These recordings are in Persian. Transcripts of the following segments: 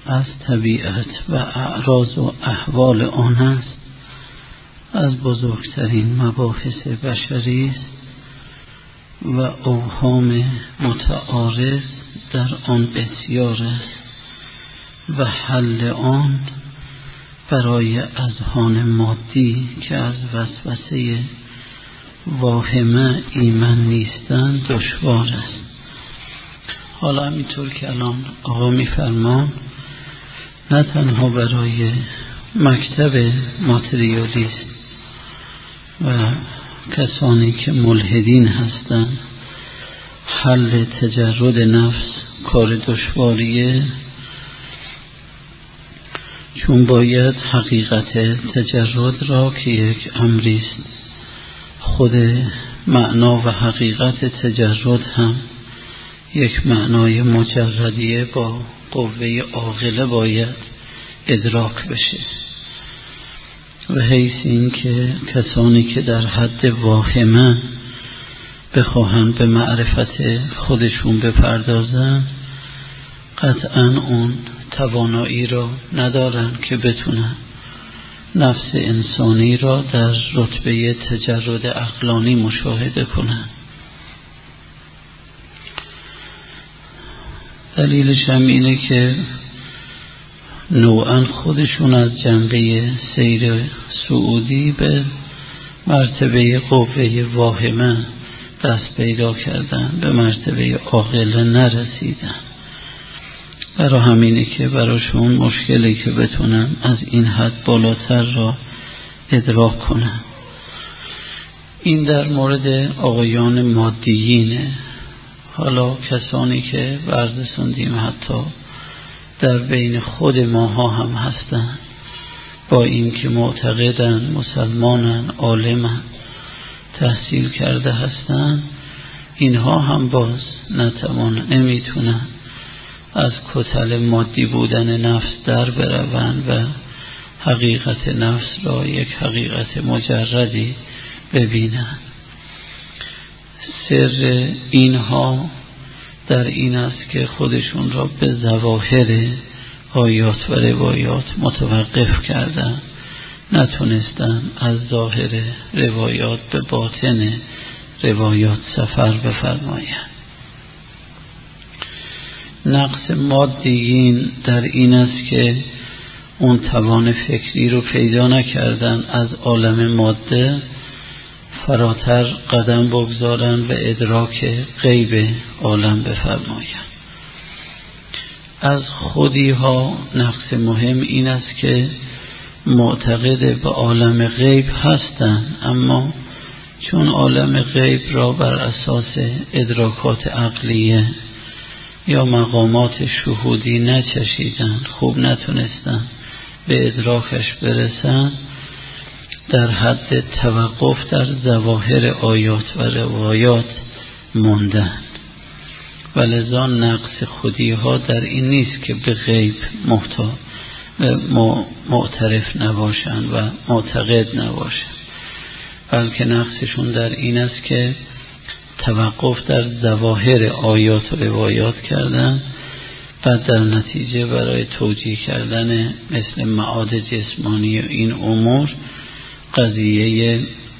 از طبیعت و اعراض و احوال آن است از بزرگترین مباحث بشری است و اوهام متعارض در آن بسیار است و حل آن برای اذهان مادی که از وسوسه واهمه ایمن نیستند دشوار است. حالا همینطور که الان آقا میفرمان نه تنها برای مکتب ماتریالیست و کسانی که ملحدین هستند حل تجرد نفس کار دشواریه، چون باید حقیقت تجرد را که یک امریست، خود معنا و حقیقت تجرد هم یک معنای مجردیه با قوه عاقله باید ادراک بشه و حیث این که کسانی که در حد واهمه بخواهن به معرفت خودشون بپردازن قطعا اون توانایی را ندارن که بتونن نفس انسانی را در رتبه تجرد عقلانی مشاهده کنن. دلیلش هم اینه که نوعا خودشون از جنبه سیر صعودی به مرتبه قوه واهمه دست پیدا کردن، به مرتبه عاقله نرسیدن. برای همینه که براشون مشکلی که بتونن از این حد بالاتر را ادراک کنن. این در مورد آقایان مادیینه. حالا کسانی که ورزشاندیم حتی در بین خود ماها هم هستن، با این که معتقدن مسلمانن عالمن تحصیل کرده هستن، اینها هم باز نمیتونن از کتل مادی بودن نفس در بروند و حقیقت نفس را یک حقیقت مجردی ببینند. سر اینها در این است که خودشون را به ظواهر آیات و روایات متوقف کردن، نتونستن از ظاهر روایات به باطن روایات سفر بفرمایند. نقص مادیین در این است که اون توان فکری رو پیدا نکردن از عالم ماده فراتر قدم بگذارن و ادراک غیب عالم بفرمایند. از خودی ها نقص مهم این است که معتقد به عالم غیب هستند، اما چون عالم غیب را بر اساس ادراکات عقلیه یا مقامات شهودی نچشیدن، خوب نتونستن به ادراکش برسن، در حد توقف در ظواهر آیات و روایات موندن. ولذا نقص خودی ها در این نیست که به غیب معترف نباشن و معتقد نباشن، بلکه نقصشون در این است که توقف در ظواهر آیات و روایات کردن، بعد در نتیجه برای توجیه کردن مثل معاد جسمانی و این امور قضیه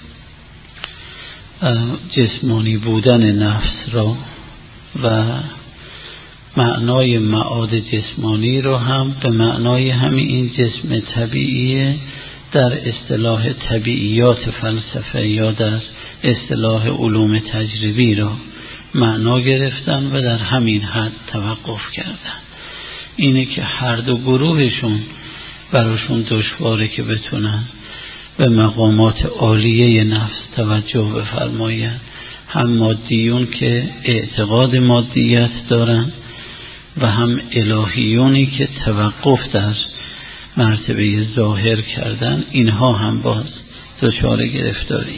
جسمانی بودن نفس را و معنای معاد جسمانی را هم به معنای همین این جسم طبیعی در اصطلاح طبیعیات فلسفه یا در اصطلاح علوم تجربی را معنا گرفتن و در همین حد توقف کردن. اینه که هر دو گروهشون براشون دشواره که بتونن به مقامات عالیه نفس توجه بفرمایند، هم مادیون که اعتقاد مادیت دارن و هم الهیونی که توقف در مرتبه ظاهر کردن، اینها هم باز دچار گرفتاریه.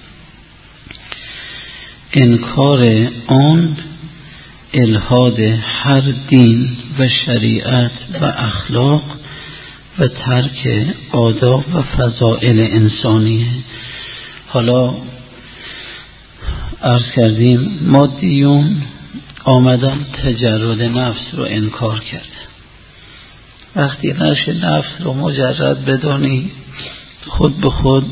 انکار آن الحاد هر دین و شریعت و اخلاق و ترک آداب و فضائل انسانیه. حالا عرض کردیم مادیون آمدن تجرد نفس رو انکار کرد، وقتی نشه نفس رو مجرد بدانی، خود به خود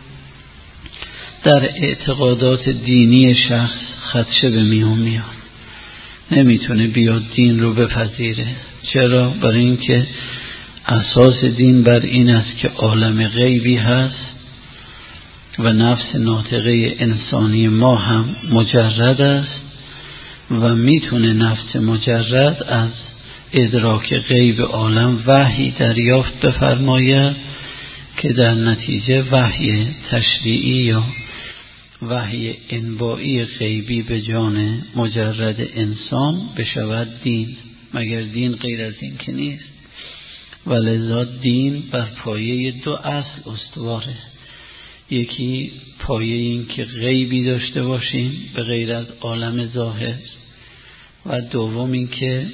در اعتقادات دینی شخص خدشه به میون میاد، نمیتونه بیاد دین رو بپذیره. چرا؟ برای اینکه اساس دین بر این است که عالم غیبی هست و نفس ناطقه انسانی ما هم مجرد است و میتونه نفس مجرد از ادراک غیب عالم وحی دریافت بفرماید که در نتیجه وحی تشریعی یا وحی انبائی غیبی به جان مجرد انسان بشود دین. مگر دین غیر از این که نیست؟ ولذا دین بر پایه دو اصل استواره. یکی پایه این که غیبی داشته باشیم به غیر از عالم ظاهر، و دوم این که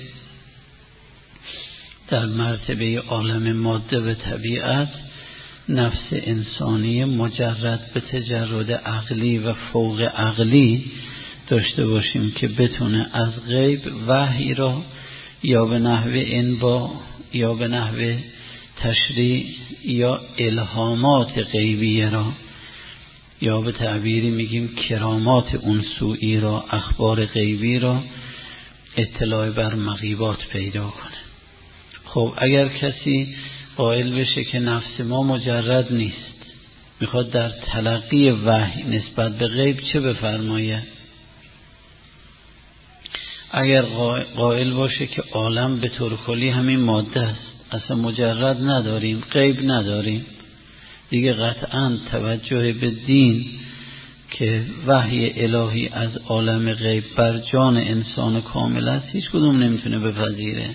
در مرتبه عالم ماده و طبیعت نفس انسانی مجرد به تجرد عقلی و فوق عقلی داشته باشیم که بتونه از غیب وحی را یا به نحو انبا یا به نحو تشریع یا الهامات غیبیه را یا به تعبیری میگیم کرامات انسوئی را، اخبار غیبی را اطلاع بر مغیبات پیدا کنه. خب اگر کسی قائل بشه که نفس ما مجرد نیست، میخواد در تلقی وحی نسبت به غیب چه بفرماید؟ اگر قائل باشه که عالم به طور کلی همین ماده است، اصلا مجرد نداریم، غیب نداریم، دیگه قطعا توجه به دین که وحی الهی از عالم غیب بر جان انسان کامل است هیچ کدوم نمیتونه بپذیره.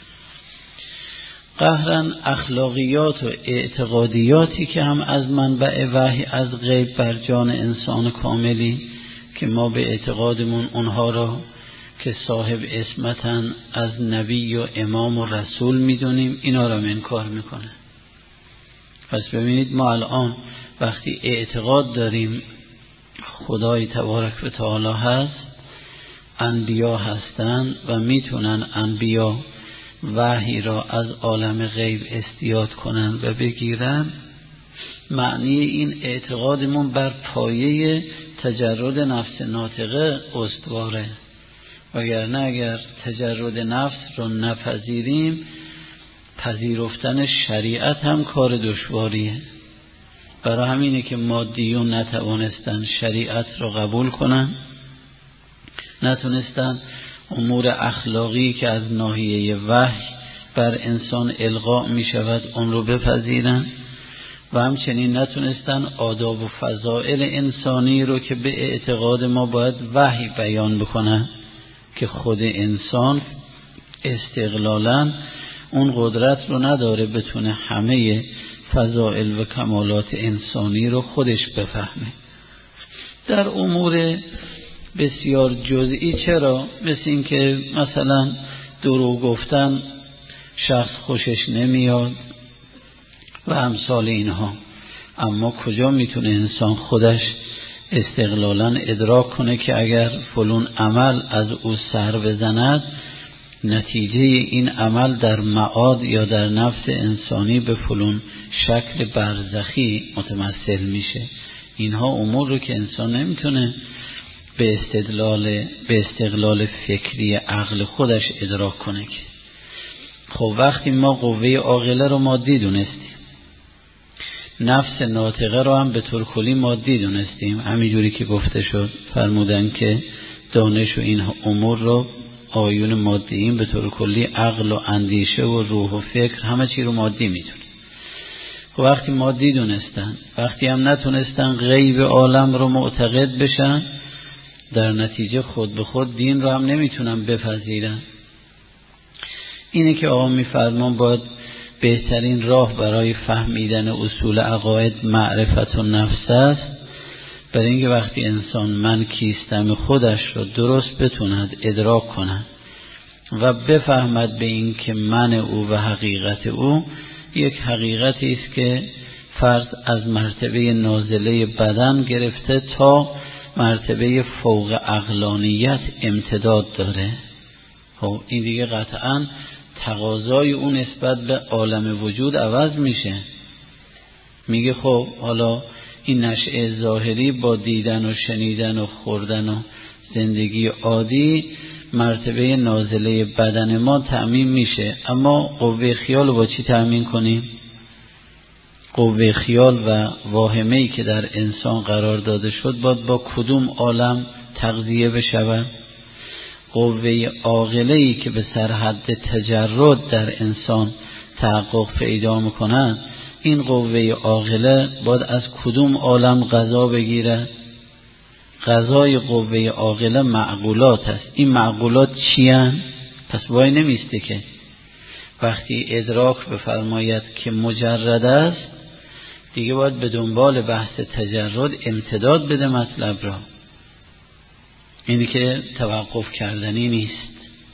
قهرن اخلاقیات و اعتقادیاتی که هم از منبع وحی از غیب بر جان انسان کاملی که ما به اعتقادمون اونها را که صاحب اسمتن از نبی و امام و رسول میدونیم، اینا را انکار میکنه. پس ببینید ما الان وقتی اعتقاد داریم خدای تبارک و تعالی هست، انبیا هستن و میتونن انبیا وحی را از عالم غیب استیاد کنن و بگیرن، معنی این اعتقادمون بر پایه تجرد نفس ناطقه استواره. وگرنه اگر تجرد نفس رو نپذیریم، پذیرفتن شریعت هم کار دشواریه. برای همینه که مادیون نتوانستن شریعت رو قبول کنن، نتونستن امور اخلاقی که از ناحیه وحی بر انسان القا می شود اون رو بپذیرن، و همچنین نتونستن آداب و فضائل انسانی رو که به اعتقاد ما باید وحی بیان بکنن که خود انسان استقلالاً اون قدرت رو نداره بتونه همه فضائل و کمالات انسانی رو خودش بفهمه. در امور بسیار جزئی چرا؟ مثل این که مثلا دروغ گفتن شخص خوشش نمیاد و امثال اینها، اما کجا میتونه انسان خودش استقلالاً ادراک کنه که اگر فلان عمل از او سر بزند نتیجه این عمل در معاد یا در نفس انسانی به فلان شکل برزخی متمثل میشه؟ اینها امور رو که انسان نمیتونه به استقلال فکری عقل خودش ادراک کنه. که خب وقتی ما قوه عاقله رو مادی دونستیم، نفس ناطقه رو هم به طور کلی مادی دونستیم، همینجوری که گفته شد فرمودن که دانش و این امور رو آیون مادیین به طور کلی عقل و اندیشه و روح و فکر همه چی رو مادی میدونه. خب وقتی مادی دونستن، وقتی هم نتونستن غیب عالم رو معتقد بشن، در نتیجه خود به خود دین رو هم نمیتونن بپذیرن. اینه که آقا میفرمان باید بهترین راه برای فهمیدن اصول عقاید معرفت و نفس است، برای اینکه وقتی انسان من کیستم خودش رو درست بتوند ادراک کند و بفهمد به این که من او و حقیقت او یک حقیقتی است که فرد از مرتبه نازله بدن گرفته تا مرتبه فوق عقلانیت امتداد داره. خب این دیگه قطعاً تقاضای اون نسبت به عالم وجود عوض میشه. میگه خب حالا این نشأه ظاهری با دیدن و شنیدن و خوردن و زندگی عادی مرتبه نازله بدن ما تأمین میشه، اما قوه خیال رو با چی تأمین کنیم؟ قوه خیال و واهمه‌ای که در انسان قرار داده شد باید با کدوم عالم تغذیه بشود؟ قوه عاقله‌ای که به سرحد تجرد در انسان تحقق پیدا می‌کند، این قوه عاقله باید از کدوم عالم غذا بگیرد؟ غذای قوه عاقله معقولات است. این معقولات چی هستند؟ پس وای نمیسته که وقتی ادراک بفرماید که مجرد است دیگه باید به دنبال بحث تجرد امتداد بده مطلب را. اینی که توقف کردنی نیست.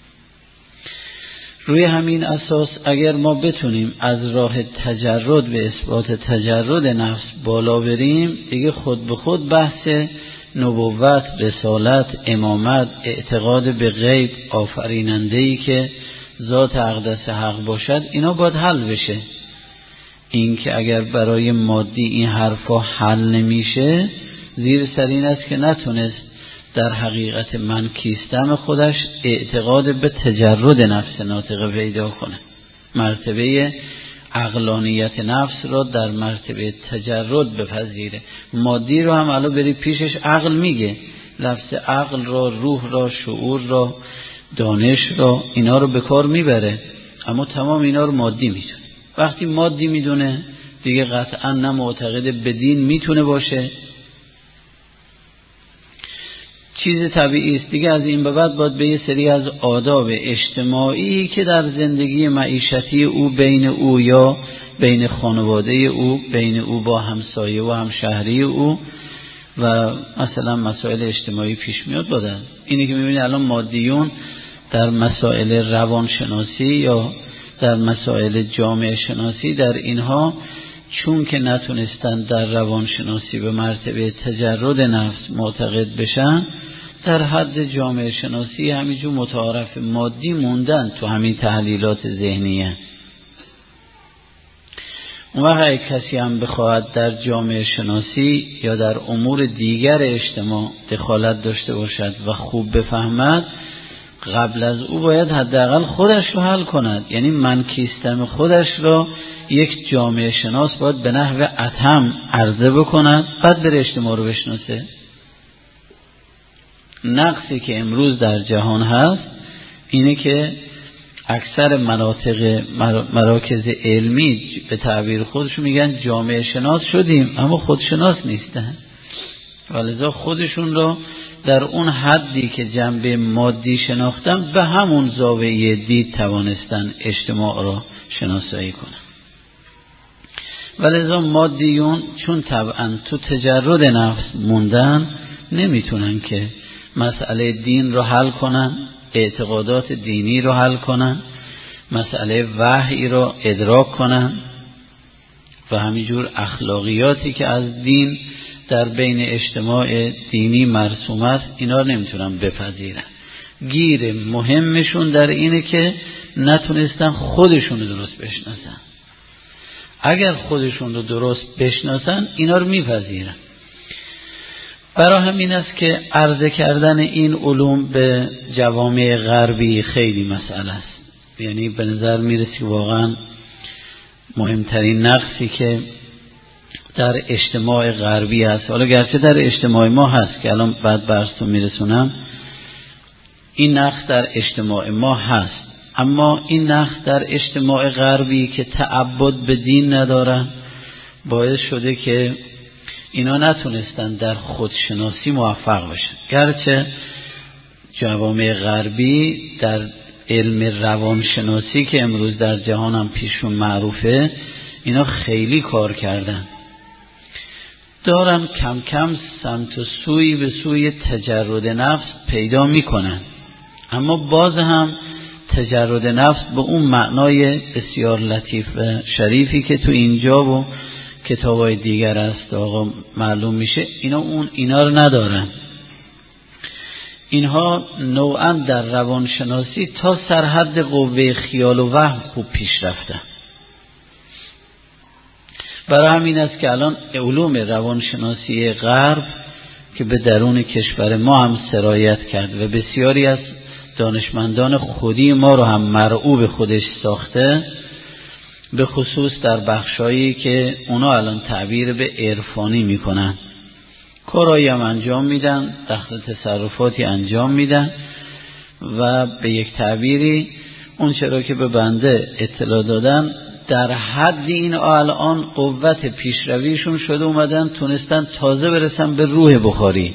روی همین اساس اگر ما بتونیم از راه تجرد به اثبات تجرد نفس بالا بریم، دیگه خود به خود بحث نبوت، رسالت، امامت، اعتقاد به غیب، آفریننده‌ای که ذات اقدس حق باشد، اینا باید حل بشه. این که اگر برای مادی این حرفا حل نمیشه، زیر سر این است که نتونست در حقیقت من کیستم خودش اعتقاد به تجرد نفس ناطقه پیدا کنه، مرتبه عقلانیت نفس را در مرتبه تجرد بپذیره. مادی رو هم الان بری پیشش عقل میگه، لفظ عقل را، روح را، شعور را، دانش را، اینا رو به کار میبره، اما تمام اینا رو مادی میدونه. وقتی مادی میدونه دیگه قطعا نه معتقد به دین میتونه باشه. چیز طبیعی است دیگه. از این به بعد باید به یه سری از آداب اجتماعی که در زندگی معیشتی او، بین او یا بین خانواده او، بین او با همسایه و همشهری او و مثلا مسائل اجتماعی پیش میاد بودن. اینی که میبینی الان مادیون در مسائل روانشناسی یا در مسائل جامعه شناسی، در اینها چون که نتونستن در روانشناسی به مرتبه تجرد نفس معتقد بشن، در حد جامعه شناسی همینجور متعارف مادی موندن تو همین تحلیلات ذهنیه. اون وقت کسی هم بخواهد در جامعه شناسی یا در امور دیگر اجتماع دخالت داشته باشد و خوب بفهمد، قبل از او باید حداقل خودش رو حل کند. یعنی من کیستم خودش را یک جامعه شناس باید به نحو اتم عرضه بکند، بعد بره اجتماع رو بشناسه. نقصی که امروز در جهان هست اینه که اکثر مراکز علمی به تعبیر خودشون میگن جامعه شناس شدیم اما خودشناس نیستن، ولذا خودشون را در اون حدی که جنبه مادی شناختن به همون زاویه دید توانستن اجتماع را شناسایی کنن. ولذا مادیون چون طبعا تو تجرد نفس موندن، نمیتونن که مسئله دین رو حل کنن، اعتقادات دینی رو حل کنن، مسئله وحی رو ادراک کنن و همینجور اخلاقیاتی که از دین در بین اجتماع دینی مرسوم است، اینا رو نمیتونن بپذیرن. گیر مهمشون در اینه که نتونستن خودشون رو درست بشناسن. اگر خودشون رو درست بشناسن اینا رو میپذیرن. برای همین است که عرضه کردن این علوم به جوامع غربی خیلی مسئله است. یعنی به نظر میرسه که واقعا مهمترین نقصی که در اجتماع غربی هست، حالا گرچه در اجتماع ما هست که الان بعد براتون میرسونم، این نقص در اجتماع ما هست، اما این نقص در اجتماع غربی که تعبد به دین ندارن باعث شده که اینا نتونستن در خودشناسی موفق بشن. گرچه جوامع غربی در علم روانشناسی که امروز در جهان هم پیشون معروفه، اینا خیلی کار کردن، دارن کم کم سمت و سوی به سوی تجرد نفس پیدا میکنن، اما باز هم تجرد نفس به اون معنای بسیار لطیف و شریفی که تو اینجا و کتابای دیگر است آقا معلوم میشه، اینا رو ندارن. اینها نوعا در روانشناسی تا سرحد قوه خیال و وهم خوب پیش رفتن. برای همین است که الان علوم روانشناسی غرب که به درون کشور ما هم سرایت کرد و بسیاری از دانشمندان خودی ما رو هم مرعوب خودش ساخته، به خصوص در بخشایی که اونا الان تعبیر به عرفانی میکنن، کارایی هم انجام میدن، دخل تصرفاتی انجام میدن و به یک تعبیری اون چرا که به بنده اطلاع دادن در حد این الان قوت پیشرویشون شده اومدن تونستن تازه برسن به روح بخاری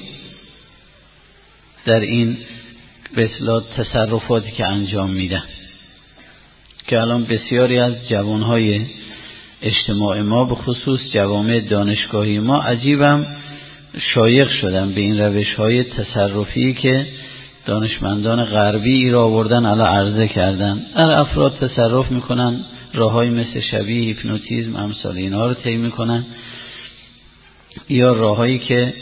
در این به اصطلاح تصرفاتی که انجام میدن، که الان بسیاری از جوانهای اجتماع ما به خصوص جوامع دانشگاهی ما عجیبم شایق شدن به این روش‌های تصرفی که دانشمندان غربی را آوردن الان عرضه کردن. در افراد تصرف میکنن، راه‌های مثل شبیه هیپنوتیزم امثال اینا رو طی میکنن، یا راه‌هایی که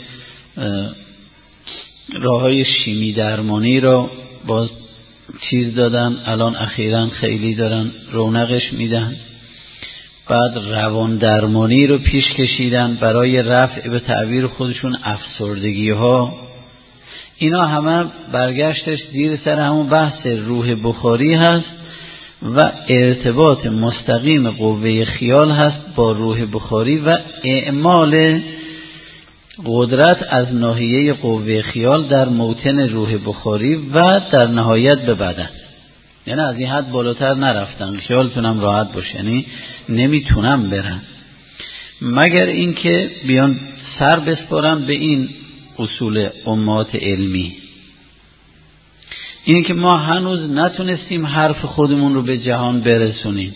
راه‌های شیمی درمانی را باز چیز دادن، الان اخیراً خیلی دارن رونقش میدن. بعد روان درمانی رو پیش کشیدن برای رفع به تعبیر خودشون افسردگی ها. اینا همه برگشتش زیر سر همون بحث روح بخاری هست و ارتباط مستقیم قوه خیال هست با روح بخاری و اعمال قدرت از ناحیه قوه خیال در موطن روح بخاری و در نهایت به بدن. یعنی از این حد بالاتر نرفتن، خیالتونم راحت باشه، یعنی نمیتونم برن مگر اینکه بیان سر بسپارن به این اصول امات علمی. این که ما هنوز نتونستیم حرف خودمون رو به جهان برسونیم،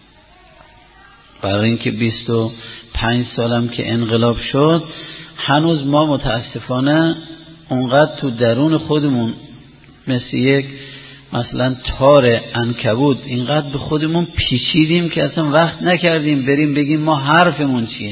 برای اینکه 25 سالم که انقلاب شد هنوز ما متاسفانه اونقدر تو درون خودمون مثل یک مثلا تار عنکبوت اینقدر به خودمون پیچیدیم که اصلا وقت نکردیم بریم بگیم ما حرفمون چیه.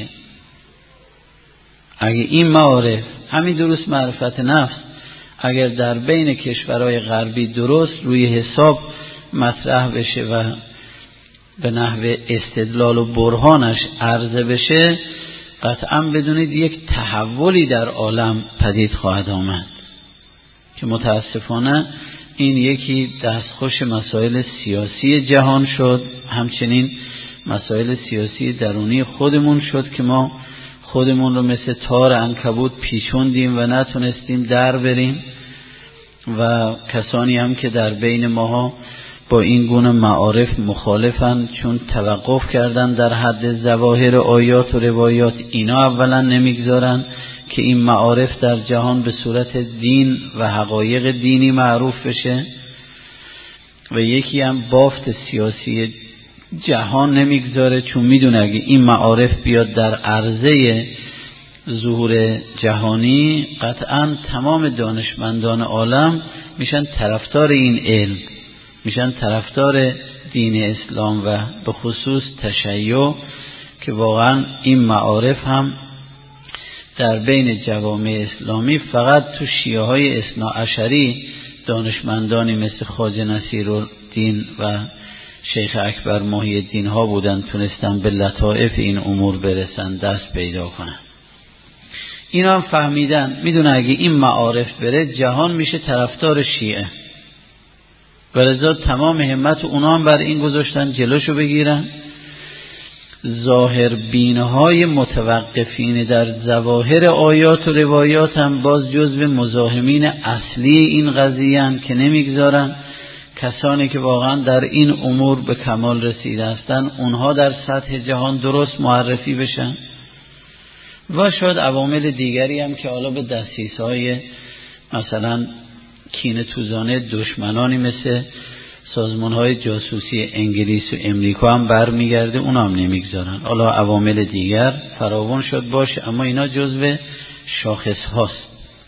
اگه این معارف همین درست معرفت نفس اگر در بین کشورهای غربی درست روی حساب مطرح بشه و به نحو استدلال و برهانش عرضه بشه، قطعا بدونید یک تحولی در عالم پدید خواهد آمد که متاسفانه این یکی دستخوش مسائل سیاسی جهان شد، همچنین مسائل سیاسی درونی خودمون شد که ما خودمون رو مثل تار عنکبوت پیچوندیم و نتونستیم در بریم و کسانی هم که در بین ماها با این گونه معارف مخالفن چون توقف کردن در حد ظواهر آیات و روایات، اینا اولا نمیگذارن که این معارف در جهان به صورت دین و حقایق دینی معروف بشه، و یکی هم بافت سیاسی جهان نمیگذاره چون میدونه اگه این معارف بیاد در عرضه ظهور جهانی قطعا تمام دانشمندان عالم میشن طرفدار این علم، میشن طرفدار دین اسلام و به خصوص تشیع، که واقعا این معارف هم در بین جوامع اسلامی فقط تو شیعه های اثنا عشری دانشمندانی مثل خواجه نصیرالدین و شیخ اکبر محی الدین ها بودن تونستن به لطائف این امور برسن، دست پیدا کنن. اینا هم فهمیدن میدونه اگه این معارف بره جهان میشه طرفدار شیعه، ولذا تمام همت اونا هم بر این گذاشتن جلوشو بگیرن. ظاهر بینهای متوقفین در ظواهر آیات و روایات هم باز جزو مزاحمین اصلی این قضیه هستند که نمیگذارن کسانی که واقعا در این امور به کمال رسیده هستند اونها در سطح جهان درست معرفی بشن، و شاید عوامل دیگری هم که حالا به دستیس‌های مثلا کینه توزانه دشمنانی مثل سازمان‌های جاسوسی انگلیس و امریکا هم برمیگرده، اونا هم نمیگذارن. حالا عوامل دیگر فراوان شد باشه، اما اینا جزو شاخص هاست.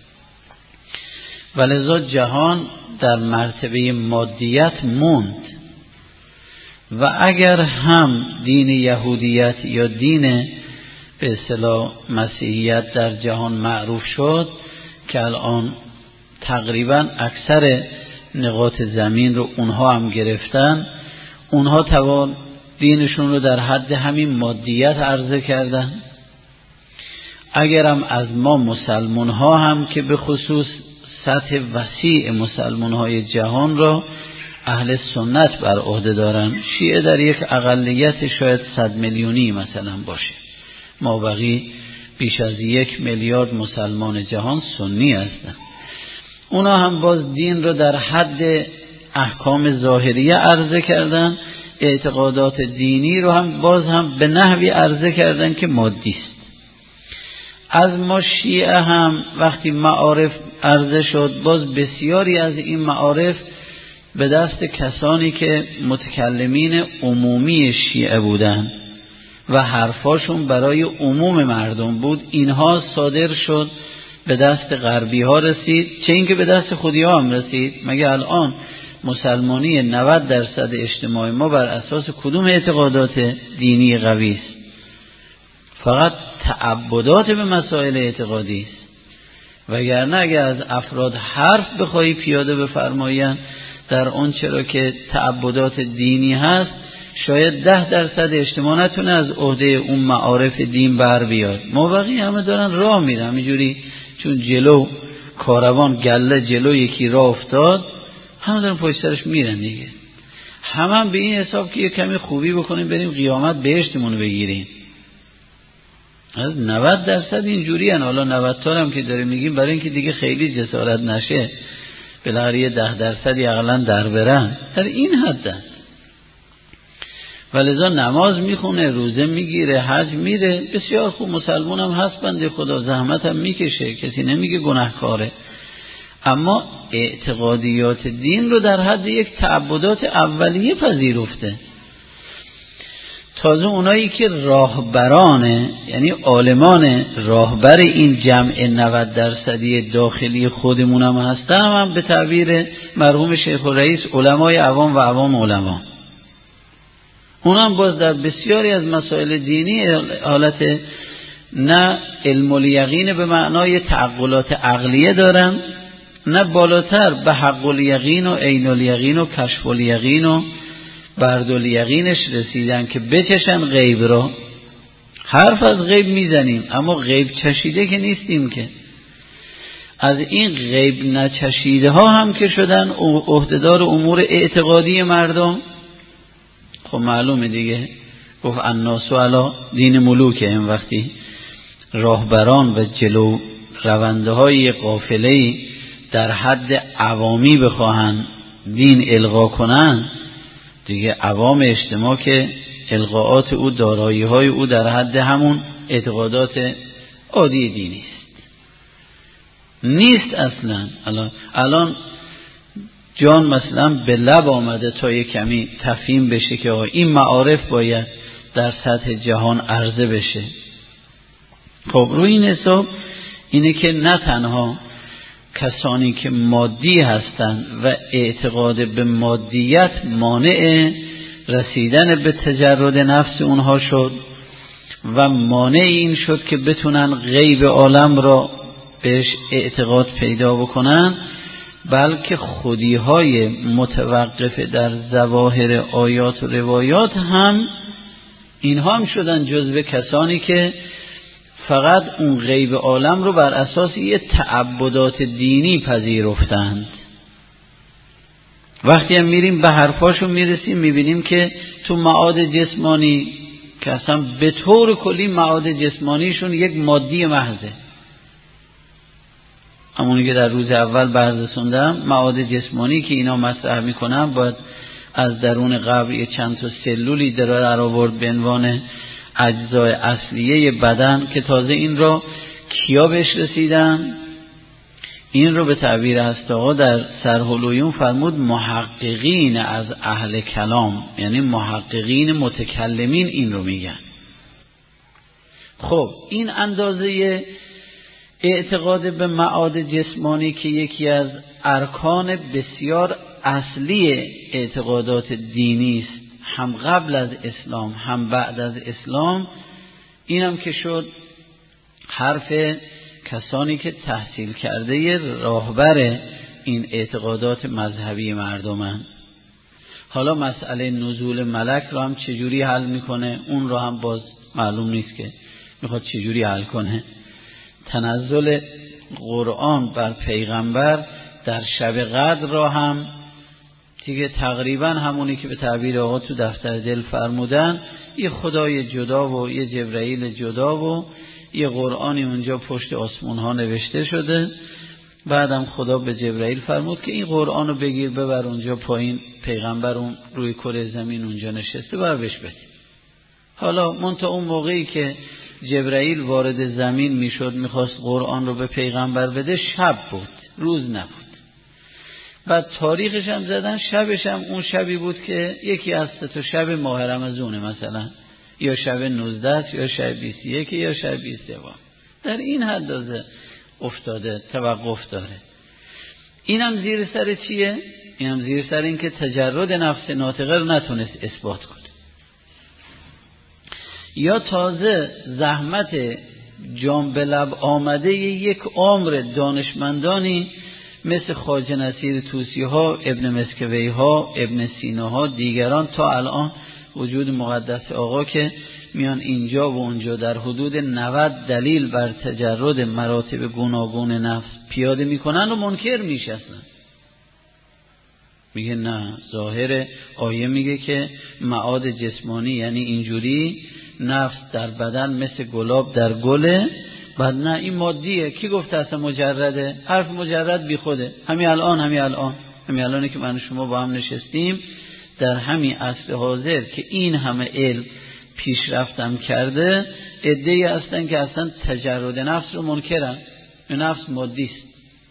ولذا جهان در مرتبه مادیت موند، و اگر هم دین یهودیت یا دین به اصطلاح مسیحیت در جهان معروف شد که الان تقریبا اکثر نقاط زمین رو اونها هم گرفتن. اونها توان دینشون رو در حد همین مادیت عرضه کردن. اگرم از ما مسلمان ها هم که به خصوص سطح وسیع مسلمان های جهان را اهل سنت بر عهده دارن، شیعه در یک اقلیت شاید 100 میلیونی مثلا باشه، مابقی بیش از 1 میلیارد مسلمان جهان سنی هستن. اونا هم باز دین رو در حد احکام ظاهریه عرضه کردن، اعتقادات دینی رو هم باز هم به نحوی عرضه کردن که مادی است. از ما شیعه هم وقتی معارف عرضه شد، باز بسیاری از این معارف به دست کسانی که متکلمین عمومی شیعه بودن و حرفاشون برای عموم مردم بود، اینها صادر شد به دست غربی ها رسید، چه اینکه به دست خودی ها هم رسید. مگه الان مسلمانی 90% اجتماع ما بر اساس کدوم اعتقادات دینی قوی است؟ فقط تعبدات به مسائل اعتقادی است. وگرنه اگر از افراد حرف بخوایی پیاده بفرمایند در اون چرا که تعبدات دینی هست، شاید 10% اجتماع نتونه از عهده اون معارف دین بر بیاد. مابقی همه دارن راه میرن همینجوری، چون جلو کاروان گله جلو یکی راه افتاد، همه دارن پشت سرش میرن دیگه. هم به این حساب که یه کمی خوبی بکنیم بریم قیامت بهشتمون رو بگیریم. از 90% اینجوری هن. حالا 90 تا هم که داریم میگیم برای اینکه دیگه خیلی جسارت نشه، بالاخره 10% اقلا در برن، در این حدن. ولذا نماز میخونه، روزه میگیره، حج میره، بسیار خوب، مسلمان هم هست، بنده خدا زحمت هم میکشه، کسی نمیگه گناهکاره، اما اعتقادیات دین رو در حد یک تعبدات اولیه پذیرفته. تازه اونایی که راهبرانه، یعنی عالمان راهبر این جمع 90% داخلی خودمون هم هستن، هم به تعبیر مرحوم شیخ الرئیس علمای عوام و عوام علما، اونا هم باز در بسیاری از مسائل دینی حالت نه علم الیقین به معنای تعقلات عقلیه دارن، نه بالاتر به حق الیقین و عین الیقین و کشف الیقین و برد الیقینش رسیدن که بچشن غیب را. حرف از غیب میزنیم اما غیب چشیده که نیستیم که. از این غیب نچشیده ها هم که شدن عهدهدار امور اعتقادی مردم، خب معلومه دیگه، گفت الناس علی دین ملوک. این وقتی راهبران و جلو رونده های قافله در حد عوامی بخواهن دین القا کنن، دیگه عوام اجتماع که القاءات او، دارایی های او در حد همون اعتقادات عادی دینی است، نیست اصلا. الان جان مثلا به لب آمده تا یک کمی تفهیم بشه که این معارف باید در سطح جهان عرضه بشه. خب روی این حساب اینه که نه تنها کسانی که مادی هستند و اعتقاد به مادیت مانع رسیدن به تجرد نفس اونها شد و مانع این شد که بتونن غیب عالم را بهش اعتقاد پیدا بکنن، بلکه خودیهای متوقف در ظواهر آیات و روایات هم اینها هم شدن جزو کسانی که فقط اون غیب عالم رو بر اساس یه تعبدات دینی پذیرفتند. وقتی هم میریم به حرفاشون میرسیم میبینیم که تو معاد جسمانی که اصلا به طور کلی معاد جسمانیشون یک مادی محضه، همونی که در روز اول بررسوندم، معاد جسمانی که اینا مطرح میکنن باید از درون قبر یه چند تا سلولی در آورد به عنوان اجزای اصلیه بدن که تازه این را کیا بهش رسیدن؟ این رو به تعبیر هست آقا در سرحلویون فرمود محققین از اهل کلام، یعنی محققین متکلمین این رو میگن. خب این اندازه اعتقاد به معاد جسمانی که یکی از ارکان بسیار اصلی اعتقادات دینی است، هم قبل از اسلام هم بعد از اسلام، اینم که شد حرف کسانی که تحصیل کرده راهبر این اعتقادات مذهبی مردمن. حالا مسئله نزول ملک رو هم چجوری حل میکنه اون رو هم باز معلوم نیست که میخواد چجوری حل کنه. تنزل قرآن بر پیغمبر در شب قدر را هم دیگه تقریبا همونی که به تعبیر آقا تو دفتر دل فرمودن، یه خدای جدا و یه جبرائیل جدا و یه قرآنی اونجا پشت آسمون ها نوشته شده. بعدم خدا به جبرائیل فرمود که این قرآن رو بگیر ببر اونجا پایین، پیغمبر اون روی کره زمین اونجا نشسته، بر بهش بده. حالا منتها اون موقعی که جبرائیل وارد زمین میشد میخواست قرآن رو به پیغمبر بده شب بود، روز نبود. بعد تاریخش هم زدن، شبش هم اون شبی بود که یکی از 3 شب ماه رمضونه، مثلا یا شب 19 یا شب 21 یا شب 22. در این حد افتاده، توقف داره. اینم زیر سر چیه؟ اینم زیر سر این که تجرد نفس ناطقه رو نتونست اثبات کنه. یا تازه زحمت جام به لب آمده یک عمر دانشمندانی مثل خواجه نصیر طوسی ها، ابن مسکوی ها، ابن سینا ها، دیگران تا الان وجود مقدس آقا که میان اینجا و اونجا در حدود 90 دلیل بر تجرد مراتب گوناگون نفس پیاده میکنن و منکر میشستن. میگه نه، ظاهر آیه میگه که معاد جسمانی یعنی اینجوری نفس در بدن مثل گلاب در گله، بعد نه این مادیه. کی گفته اصلا مجرده؟ حرف مجرد بی خوده. همین الانی که من و شما با هم نشستیم در همین عصر حاضر که این همه علم پیشرفتم کرده، عده‌ای هستن که اصلا تجرد نفس رو منکرن. نفس مادی است.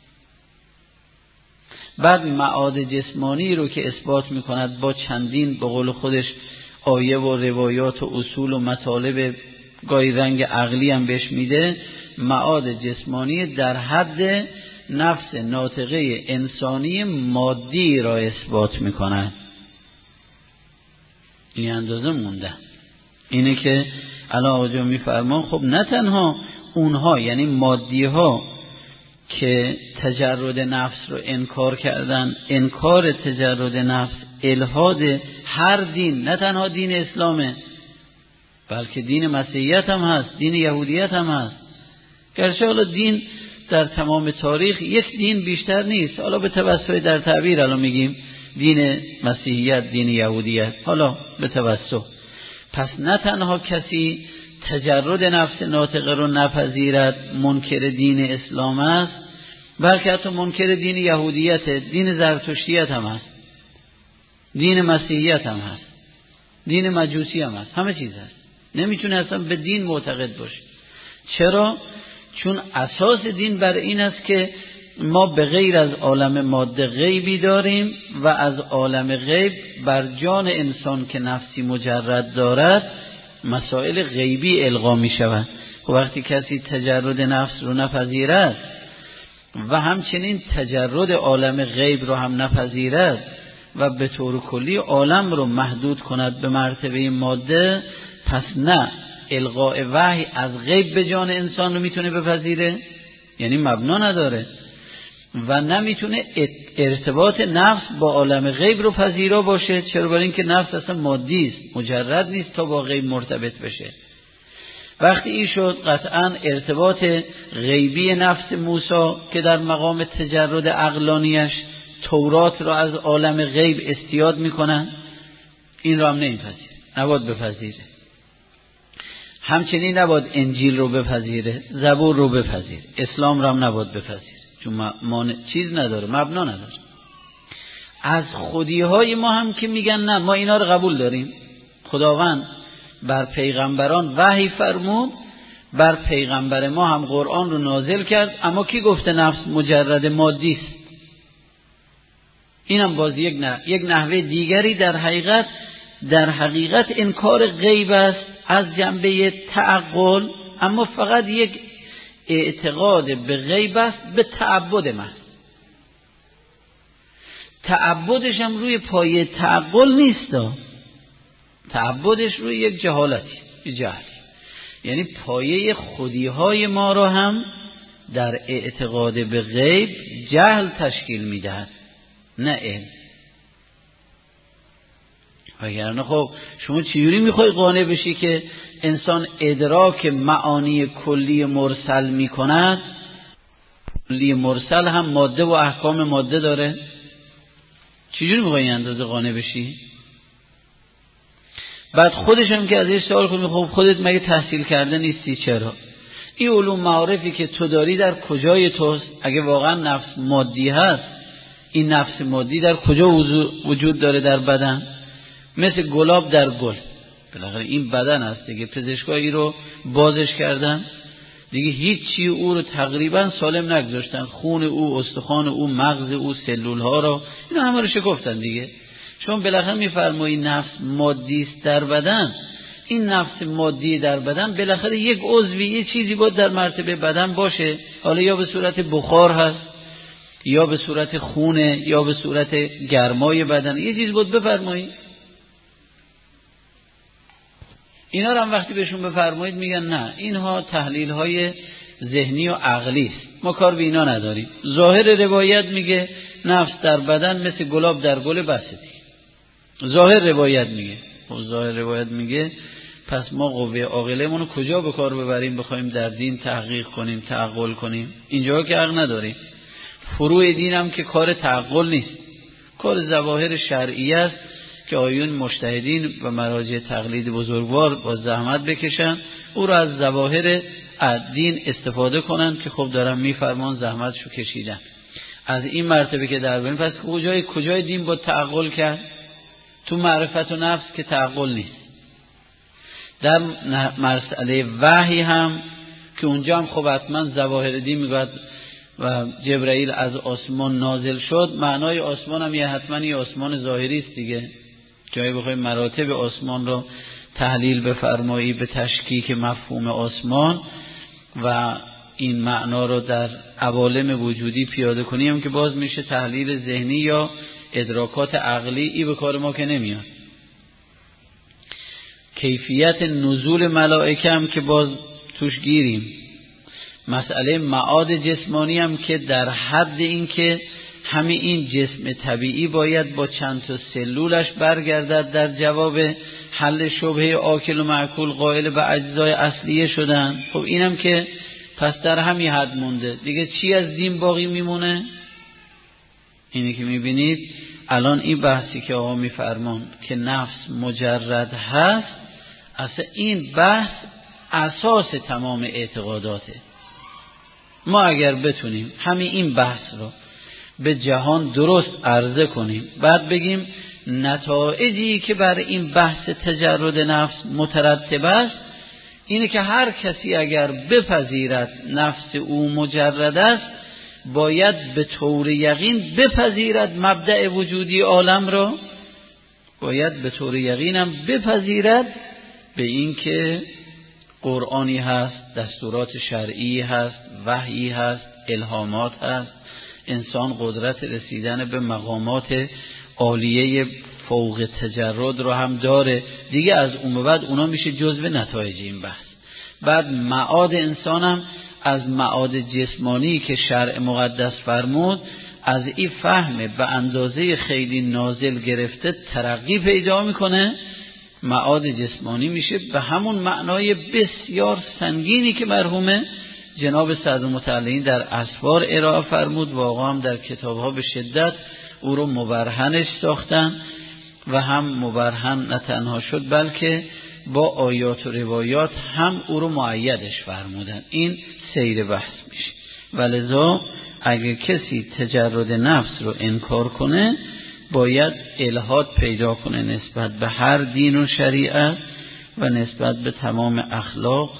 بعد معاد جسمانی رو که اثبات میکند با چندین به قول خودش آیه و روایات و اصول و مطالب گاهی رنگ عقلی هم بهش میده، معاد جسمانی در حد نفس ناطقه انسانی مادی را اثبات میکند. این اندازه مونده. اینه که الان آقا میفرمان خب نه تنها اونها یعنی مادی ها که تجرد نفس رو انکار کردن، انکار تجرد نفس الحاد هر دین، نه تنها دین اسلامه بلکه دین مسیحیت هم هست، دین یهودیت هم هست. گرچه حالا دین در تمام تاریخ یک دین بیشتر نیست، حالا به توسط در تعبیر الان میگیم دین مسیحیت، دین یهودیت، حالا به توسط. پس نه تنها کسی تجرد نفس ناطقه رو نپذیرد منکر دین اسلام است، بلکه حتی منکر دین یهودیت، دین زرتشتیت هم هست، دین مسیحیت هم هست، دین مجوسی هم هست، همه چیز هست. نمیتونه اصلا به دین معتقد باشه. چرا؟ چون اساس دین بر این است که ما به غیر از عالم ماده غیبی داریم و از عالم غیب بر جان انسان که نفسی مجرد دارد مسائل غیبی القا می شود. وقتی کسی تجرد نفس رو نپذیرد و همچنین تجرد عالم غیب رو هم نپذیرد و به طور کلی عالم رو محدود کند به مرتبه ماده، پس نه القاء وحی از غیب به جان انسان رو میتونه بپذیره، یعنی مبنا نداره، و نمیتونه ارتباط نفس با عالم غیب رو پذیرا باشه. چرا؟ برای اینکه نفس اصلا مادی است، مجرد نیست تا با غیب مرتبط بشه. وقتی این شد قطعا ارتباط غیبی نفس موسی که در مقام تجرد عقلانیش تورات را از عالم غیب استیاد میکنن، این را هم نمیپذیره، نباید بپذیره. همچنین نباید انجیل رو بپذیره، زبور رو بپذیره، اسلام را هم نباید بپذیره، چون چیز نداره، مبنا نداره. از خودیهای ما هم که میگن نه ما اینا رو قبول داریم. خداوند بر پیغمبران وحی فرمود، بر پیغمبر ما هم قرآن رو نازل کرد، اما کی گفته نفس مجرد مادی است؟ اینم باز یک نحوه دیگری در حقیقت انکار غیب است از جنبه تعقل، اما فقط یک اعتقاد به غیب است به تعبد من. تعبدش هم روی پایه تعقل نیست، تعبدش روی یک جهالتی، جهلی. یعنی پایه خودیهای ما رو هم در اعتقاد به غیب جهل تشکیل میدهد نه علم. وگرنه خب شما چجوری میخوای قانع بشی که انسان ادراک معانی کلی مرسل میکند؟ کلی مرسل هم ماده و احکام ماده داره. چجوری میخوای این اندازه قانع بشی؟ بعد خودش هم که ازش سوال کنی خب خودت مگه تحصیل کرده نیستی؟ چرا؟ این علوم معارفی که تو داری در کجای توست؟ اگه واقعا نفس مادی هست، این نفس مادی در کجا وجود داره در بدن؟ مثل گلاب در گل، بالاخره این بدن هست دیگه. پزشکایی رو بازش کردن دیگه، هیچی او رو تقریبا سالم نگذاشتن، خون او، استخوان او، مغز او، سلول ها رو، اینا همه رو شکفتن دیگه. چون بالاخره میفرمایی نفس مادی است در بدن، این نفس مادی در بدن بالاخره یک عضوی، یه چیزی باید در مرتبه بدن باشه، حالا یا به صورت بخار هست یا به صورت خونه یا به صورت گرمای بدن، یه چیز باید بفرمایی. اینا رو هم وقتی بهشون بفرمایید میگن نه، اینها تحلیل های ذهنی و عقلی است، ما کار به اینا نداریم. ظاهر روایت میگه نفس در بدن مثل گلاب در گل بسیدی. ظاهر روایت میگه، خب ظاهر روایت میگه پس ما قوه عاقله‌مون رو کجا به کار ببریم بخوایم در دین تحقیق کنیم، تعقل کنیم؟ اینجا که حق نداریم. فروع دین هم که کار تعقل نیست، کار ظواهر شرعی است که آیون مجتهدین و مراجع تقلید بزرگوار با زحمت بکشن او رو از ظواهر دین استفاده کنن که خب دارن میفرمان زحمتشو کشیدن. از این مرتبه که در بین، پس کجای دین با تعقل کرد؟ تو معرفت و نفس که تعقل نیست. در مسئله وحی هم که اونجا هم خب حتما ظواهر دین میگوید و جبرائیل از آسمان نازل شد، معنای آسمان هم یه حتما یه آسمان ظاهری است دیگه. جایی بخوای مراتب آسمان رو تحلیل بفرمایی به تشکیک مفهوم آسمان و این معنا رو در عوالم وجودی پیاده کنیم که باز میشه تحلیل ذهنی یا ادراکات عقلی، ای به کار ما که نمیاد. کیفیت نزول ملائکه هم که باز توش گیریم. مسئله معاد جسمانی هم که در حد این که همه این جسم طبیعی باید با چند تا سلولش برگردد در جواب حل شبهه آکل و معکول قائل به اجزای اصلیه شدن. خب اینم که پس در همین حد مونده دیگه، چی از دین باقی میمونه؟ اینی که میبینید الان این بحثی که آقا میفرمان که نفس مجرد هست، اصلا این بحث اساس تمام اعتقاداته. ما اگر بتونیم همین این بحث رو به جهان درست عرضه کنیم، بعد بگیم نتایجی که بر این بحث تجرد نفس مترتب است اینه که هر کسی اگر بپذیرد نفس او مجرد است، باید به طور یقین بپذیرد مبدأ وجودی عالم را، باید به طور یقینم بپذیرد به این که قرآنی هست، دستورات شرعی هست، وحی هست، الهامات هست، انسان قدرت رسیدن به مقامات عالیه فوق تجرد رو هم داره دیگه. از اون بعد اونا میشه جزو نتایج این بحث. بعد معاد انسانم از معاد جسمانی که شرع مقدس فرمود، از این فهم به اندازه خیلی نازل گرفته ترقی پیدا میکنه، معاد جسمانی میشه به همون معنای بسیار سنگینی که مرحوم جناب صدرالمتعلین در اسفار ارائه فرمود. واقعا هم در کتابها به شدت او رو مبرهنش ساختن و هم مبرهن نه تنها شد بلکه با آیات و روایات هم او رو مؤیدش فرمودن. این سیر بحث میشه. ولذا اگه کسی تجرد نفس رو انکار کنه باید الحاد پیدا کنه نسبت به هر دین و شریعت و نسبت به تمام اخلاق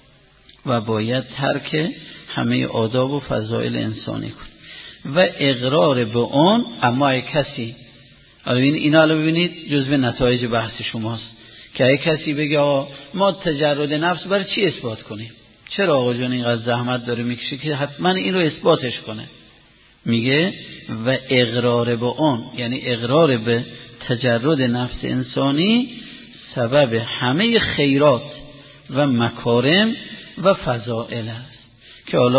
و باید ترک همه آداب و فضائل انسانی کنه و اقرار به اون. اما اگه کسی اینا رو ببینید جزو نتایج بحث شماست که اگه کسی بگه آقا ما تجرد نفس برای چی اثبات کنیم؟ چرا آقا جان اینقدر زحمت داره میکشه که حتما این رو اثباتش کنه؟ میگه و اقرار به اون، یعنی اقرار به تجرد نفس انسانی سبب همه خیرات و مکارم و فضائل است که حالا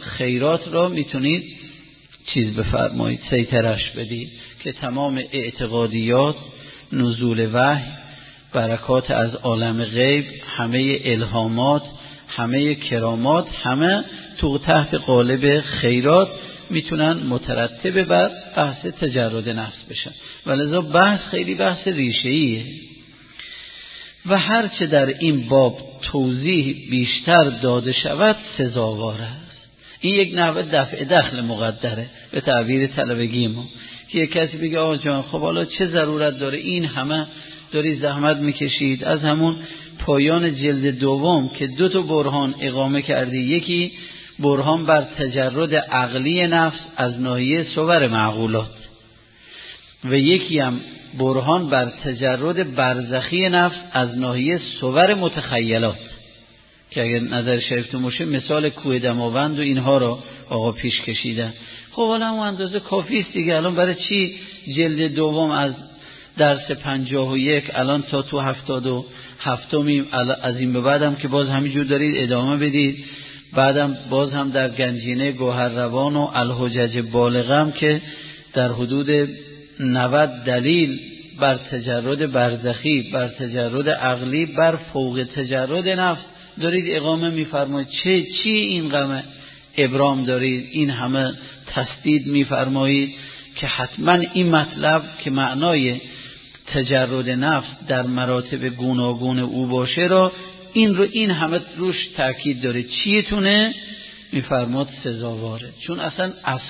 خیرات را میتونید چیز بفرمایید، سیطرش بدید که تمام اعتقادیات، نزول وحی، برکات از عالم غیب، همه الهامات، همه کرامات، همه تو تحت قالب خیرات میتونن مترتب بر بحث تجرد نفس بشن. ولذا بحث خیلی بحث ریشه‌ایه و هرچه در این باب توضیح بیشتر داده شود سزاوار است. این یک نحوه دفع دخل مقدره به تعبیر طلبگی ما، که یک کسی بگه آقا جان خب حالا چه ضرورت داره این همه داری زحمت میکشید، از همون پایان جلد دوم که 2 برهان اقامه کردی، یکی برهان بر تجرد عقلی نفس از ناحیه صور معقولات و یکی هم برهان بر تجرد برزخی نفس از ناحیه صور متخیلات، که اگر نظر شریفتون باشه مثال کوه دماوند و اینها رو آقا پیش کشیدن. خب حالا همون اندازه کافی است دیگه. الان برای چی جلد دوم از درس 51 الان تا تو 77 از این به بعدم که باز همینجور دارید ادامه بدید، بعدم باز هم در گنجینه گوهرروان و الحجج بالغم که در حدود 90 دلیل بر تجرد برزخی، بر تجرد عقلی، بر فوق تجرد نفس دارید اقامه میفرمایید. چی این غم ابرام دارید، این همه تسدید میفرمایید که حتما این مطلب که معنای تجرد نفس در مراتب گوناگون او باشه را این همه روش تاکید داره. چیتونه میفرماد سزاواره، چون اصلا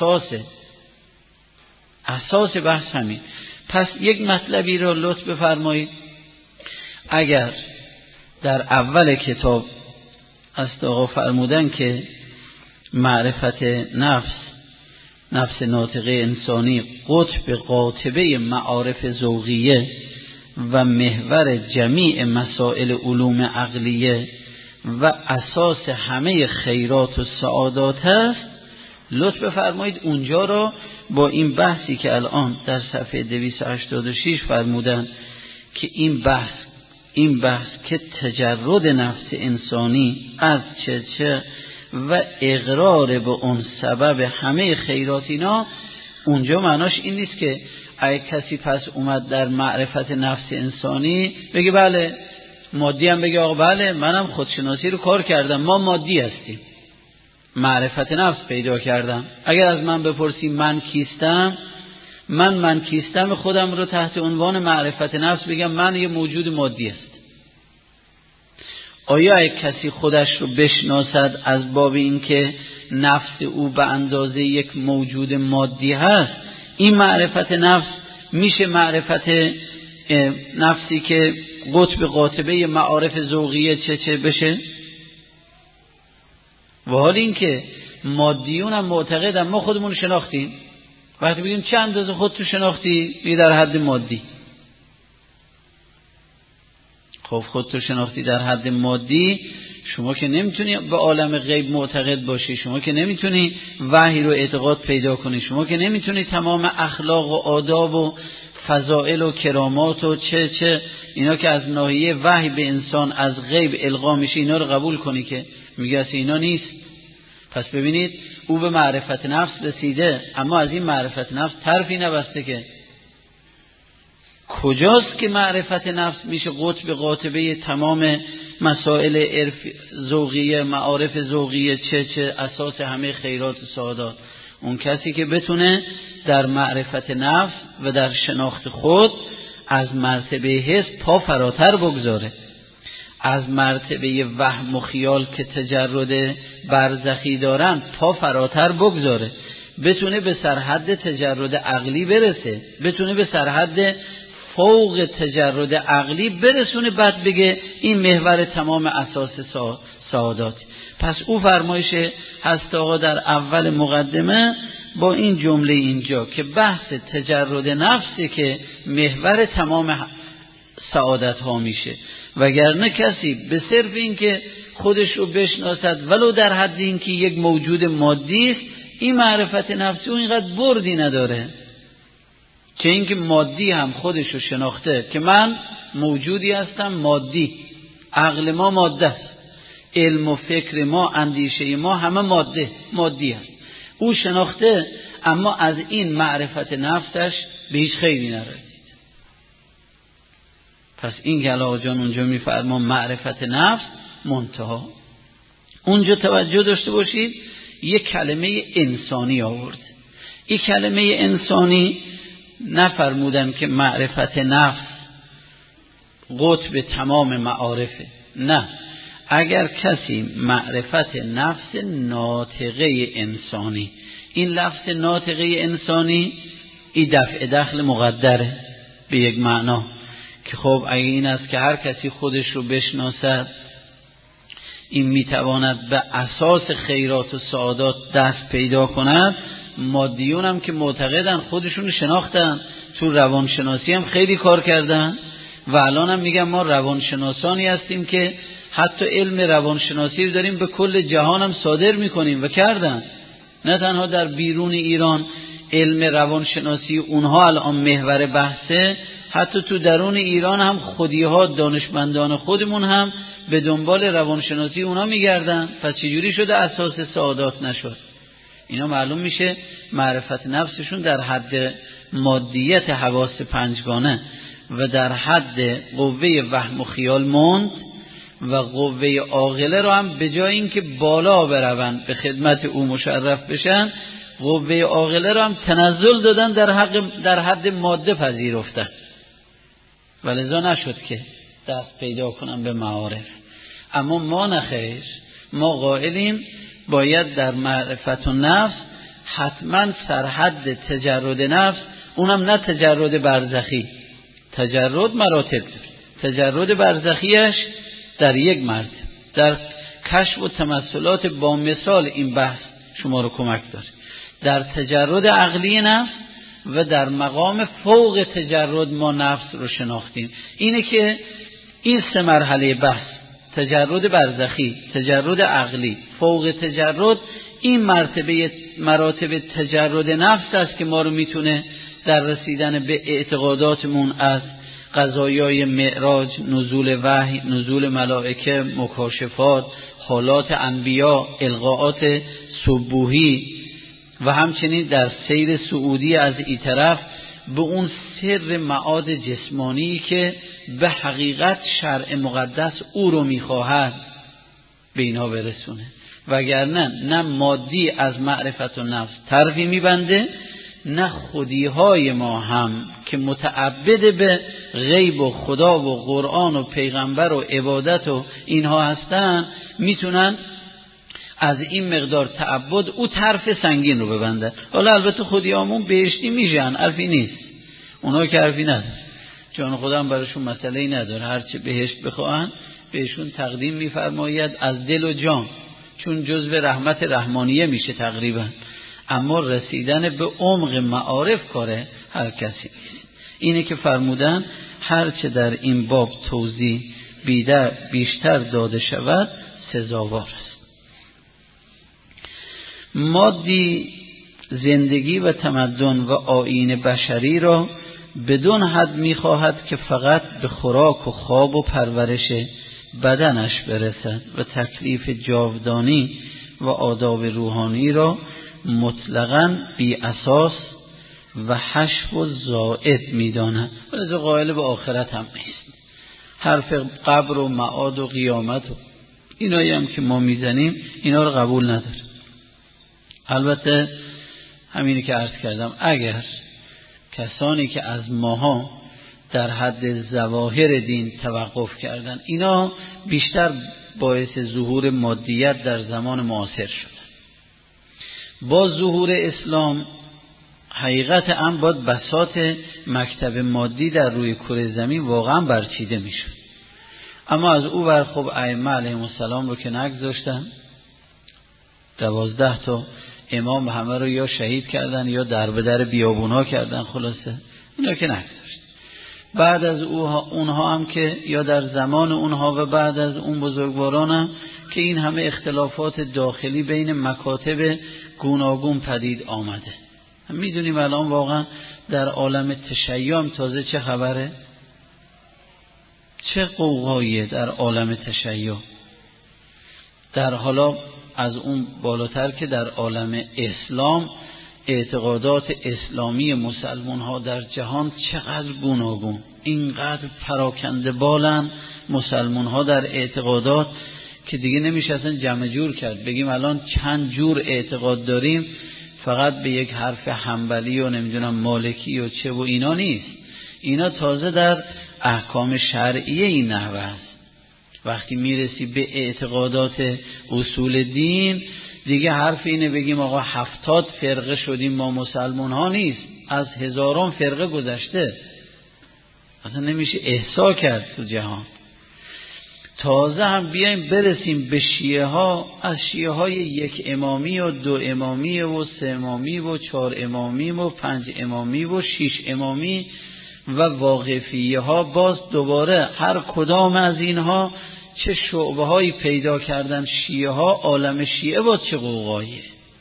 اساس بحث همین. پس یک مطلبی را لطف بفرمایید، اگر در اول کتاب است آقا فرمودن که معرفت نفس ناطقه انسانی قطب قاطبه معارف ذوقیه و محور جمیع مسائل علوم عقلیه و اساس همه خیرات و سعادات است، لطف بفرمایید اونجا را با این بحثی که الان در صفحه 286 فرمودن که این بحث که تجرد نفس انسانی از چه و اقرار به اون سبب همه خیرات اینا، اونجا معناش این نیست که اگه کسی پس اومد در معرفت نفس انسانی بگه بله مادی هم بگه آقا بله منم خودشناسی رو کار کردم، ما مادی هستیم، معرفت نفس پیدا کردم. اگر از من بپرسی من کیستم، من کیستم خودم رو تحت عنوان معرفت نفس بگم من یه موجود مادی است. آیا اگه کسی خودش رو بشناسد از باب این که نفس او به اندازه یک موجود مادی هست، این معرفت نفس میشه معرفت نفسی که قطب قاطبه معارف ذوقیه چه بشه؟ و حال این که مادیون هم معتقدن ما خودمون شناختیم، وقتی بگیم چه اندازه خودتو شناختی بگی در حد مادی. خب خودتو شناختی در حد مادی، شما که نمیتونی به عالم غیب معتقد باشی، شما که نمیتونی وحی رو اعتقاد پیدا کنی، شما که نمیتونی تمام اخلاق و آداب و فضائل و کرامات و چه اینا که از ناحیه وحی به انسان از غیب القا میشه اینا رو قبول کنی، که میگه اینا نیست. پس ببینید او به معرفت نفس رسیده، اما از این معرفت نفس طرفی نبسته که کجاست که معرفت نفس میشه قطب قاطبه تمام مسائل ذوقیه، معارف ذوقیه، چه اساس همه خیرات و سعادات. اون کسی که بتونه در معرفت نفس و در شناخت خود از مرتبه حس پا فراتر بگذاره، از مرتبه وهم و خیال که تجرد برزخی دارن پا فراتر بگذاره، بتونه به سرحد تجرد عقلی برسه، بتونه به سرحد فوق تجرد عقلی برسونه، بعد بگه این محور تمام اساس سعادات. پس او فرمایش هست آقا در اول مقدمه با این جمله اینجا که بحث تجرد نفسه که محور تمام سعادت ها میشه، وگرنه کسی به صرف این که خودش رو بشناسد ولو در حد این که یک موجود مادی است، این معرفت نفسی و اینقدر بردی نداره. چه اینکه مادی هم خودش رو شناخته که من موجودی هستم مادی، عقل ما ماده است، علم و فکر ما، اندیشه ما همه مادی است. او شناخته اما از این معرفت نفسش به هیچ خیری نرسید. پس این که علاء جان اونجا میفرما معرفت نفس منتها، اونجا توجه داشته باشید یک کلمه انسانی آورد. این کلمه انسانی نفرمودن که معرفت نفس قطب تمام معارفه، نه، اگر کسی معرفت نفس ناطقه انسانی، این لفظ ناطقه انسانی این دفع دخل مقدره به یک معنا که خب اگه این است که هر کسی خودش رو بشناسد این میتواند به اساس خیرات و سعادات دست پیدا کند. مادیون هم که معتقدن خودشون شناختن، تو روانشناسی هم خیلی کار کردن و الان هم میگن ما روانشناسانی هستیم که حتی علم روانشناسی رو داریم به کل جهان هم صادر میکنیم و کردن. نه تنها در بیرون ایران علم روانشناسی اونها الان محور بحثه، حتی تو درون ایران هم خودی‌ها دانشمندان خودمون هم به دنبال روانشناسی اونها میگردن. پس چجوری شده اساس سعادات نشد؟ اینا معلوم میشه معرفت نفسشون در حد مادیت حواس پنجگانه و در حد قوه وهم و خیال موند و قوه عاقله رو هم به جای اینکه بالا بروند به خدمت او مشرف بشن، قوه عاقله رو هم تنزل دادن در حد ماده پذیرفتن و لذا نشد که دست پیدا کنن به معارف. اما ما نخیر، ما قائلیم باید در معرفت و نفس حتما سرحد تجرد نفس، اونم نه تجرد برزخی، تجرد مراتب، تجرد برزخیش در یک مرتبه در کشف و تمثلات با مثال این بحث شما رو کمک داره. در تجرد عقلی نفس و در مقام فوق تجرد ما نفس رو شناختیم. اینه که این سه مرحله بحث، تجرد برزخی، تجرد عقلی، فوق تجرد، این مراتب تجرد نفس است که ما رو میتونه در رسیدن به اعتقاداتمون از قضایای معراج، نزول وحی، نزول ملائکه، مکاشفات، حالات انبیا، القاءات سبوحی و همچنین در سیر صعودی از این طرف به اون سر معاد جسمانی که به حقیقت شرع مقدس او رو میخواهد به اینا برسونه. وگرنه نه مادی از معرفت و نفس طرفی میبنده، نه خودیهای ما هم که متعبد به غیب و خدا و قرآن و پیغمبر و عبادت و اینها هستن میتونن از این مقدار تعبد او طرف سنگین رو ببندن. حالا البته خودیامون بهشتی میشن، حرفی نیست، اونا که حرفی نداره، جان خدا هم براشون مسئله‌ای نداره، هرچه بهشت بخواهن بهشون تقدیم میفرماید از دل و جان، چون جزو رحمت رحمانیه میشه تقریبا. اما رسیدن به عمق معارف کاره هر کسی نیست. اینه که فرمودن هرچه در این باب توضیح بیشتر داده شود سزاوار است. مادی زندگی و تمدن و آیین بشری را بدون حد می‌خواهد که فقط به خوراک و خواب و پرورش بدنش برسد و تکلیف جاودانی و آداب روحانی را مطلقاً بی اساس و حشو و زائد می‌داند. ولی قائل به آخرت هم نیست. حرف قبر و معاد و قیامت و اینایی هم که ما میزنیم اینا رو قبول نداره. البته همینی که عرض کردم، اگر کسانی که از ماها در حد ظواهر دین توقف کردن، اینا بیشتر باعث ظهور مادیت در زمان معاصر شدن. با ظهور اسلام حقیقت هم باید بساط مکتب مادی در روی کره زمین واقعا برچیده می شد. اما از او ور خب ائمه علیهم السلام رو که نگذاشتن، 12 تا امام همه رو یا شهید کردن یا در به در بیابونا کردن، خلاصه اینا که نگذاشت. بعد از اونها هم که یا در زمان اونها و بعد از اون بزرگواران هم که این همه اختلافات داخلی بین مکاتب گوناگون پدید آمده. میدونیم الان واقعا در عالم تشیع تازه چه خبره، چه قوقاییه در عالم تشیع. در حالا از اون بالاتر که در عالم اسلام اعتقادات اسلامی مسلمان ها در جهان چقدر گوناگون، اینقدر پراکنده بالن مسلمان ها در اعتقادات که دیگه نمیشه اصلا جمع جور کرد. بگیم الان چند جور اعتقاد داریم، فقط به یک حرف حنبلی و نمیدونم مالکی و چه و اینا نیست. اینا تازه در احکام شرعیه این نحوه است. وقتی میرسی به اعتقادات اصول دین دیگه حرف اینه بگیم آقا 70 فرقه شدیم ما مسلمان ها نیست، از هزاران فرقه گذشته، اصلا نمیشه احصا کرد تو جهان. تازه هم بیایم برسیم به شیعه ها، از شیعه های 1 امامی و 2 امامی و 3 امامی و 4 امامی و 5 امامی و 6 امامی و واقفیه ها، باز دوباره هر کدام از اینها چه شعبه هایی پیدا کردن شیعه ها، عالم شیعه باز چه قوقاییه.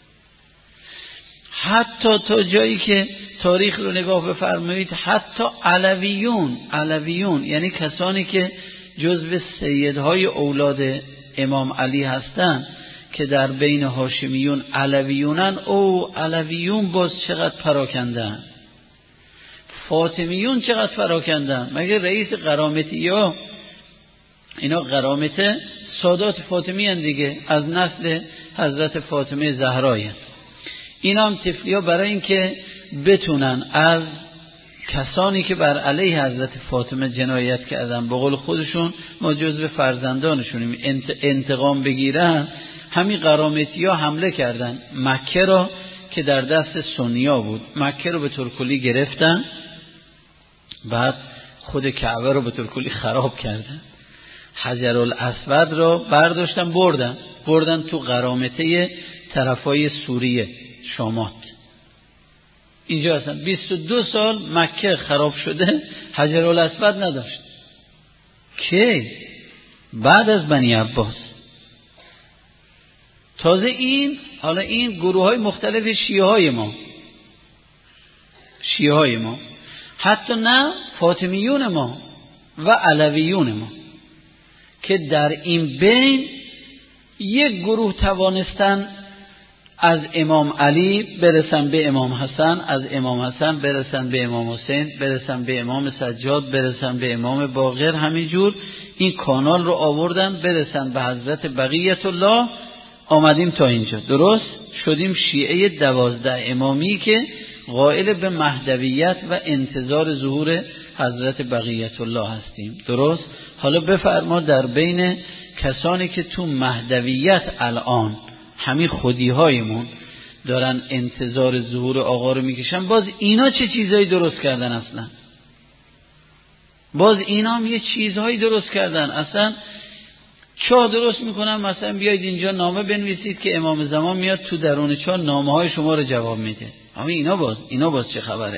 حتی تا جایی که تاریخ رو نگاه بفرمایید، حتی علویون یعنی کسانی که جزو سیدهای اولاد امام علی هستند که در بین هاشمیون علویونن، او علویون باز چقدر پراکندن، فاطمیون چقدر پراکندن. مگه رئیس قرامتی ها اینا قرامت سادات فاطمی هن دیگه، از نسل حضرت فاطمه زهرا هن. اینا هم تفلی ها برای این که بتونن از کسانی که بر علیه حضرت فاطمه جنایت کردن، به قول خودشون ما جزو فرزندانشونیم، انتقام بگیرن، همین قرامتی ها حمله کردن مکه را که در دست سنیا بود. مکه رو به طور کلی گرفتن، بعد خود کعبه رو به طور کلی خراب کردن، حجرالاسود رو برداشتن بردن تو قرامته طرفای سوریه شامات. اینجا هستن 22 سال مکه خراب شده، حجرالاسود نداشت. کی؟ بعد از بنی عباس. تازه حالا این گروه های مختلف شیعه های ما، حتی نه فاطمیون ما و علویون ما، که در این بین یک گروه توانستن از امام علی برسن به امام حسن، از امام حسن برسن به امام حسین، برسن به امام سجاد، برسن به امام باقر، همینجور این کانال رو آوردن برسن به حضرت بقیت الله. آمدیم تا اینجا، درست شدیم شیعه 12 امامی که قائل به مهدویت و انتظار ظهور حضرت بقیت الله هستیم. درست. حالا بفرما در بین کسانی که تو مهدویت الان همین خودی‌هایمون دارن انتظار ظهور آقا رو میکشن، باز اینا چه چیزایی درست کردن؟ اصلا باز اینا هم یه چیزهایی درست کردن. اصلا چاه درست میکنن، مثلا بیاید اینجا نامه بنویسید که امام زمان میاد تو درون چاه نامه های شما رو جواب میده. اما اینا باز چه خبره؟